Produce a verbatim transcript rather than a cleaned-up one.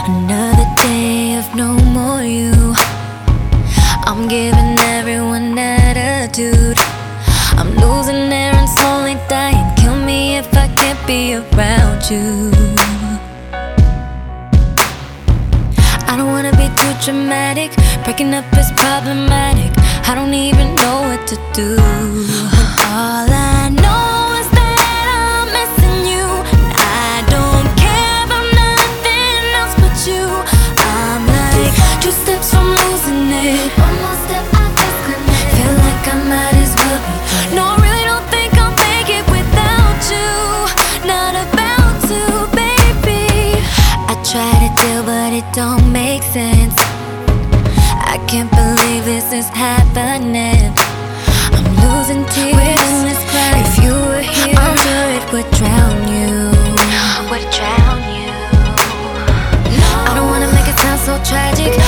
Another day of no more you. I'm giving everyone attitude. I'm losing air and slowly dying. Kill me if I can't be around you. I don't wanna be too dramatic. Breaking up is problematic. I don't even know what to do when all I know is that I'm missing you. I don't care about nothing else but you. I'm like two steps from losing it. One more step, I disconnect. Feel like I might as well be dead. No, I really don't think I'll make it without you. Not about to, baby. I try to deal, but it don't make sense. I can't believe this is happening. I'm losing tears in this cry. If you were here, I'm sure it would drown you. Would drown you. I don't wanna make it sound so tragic.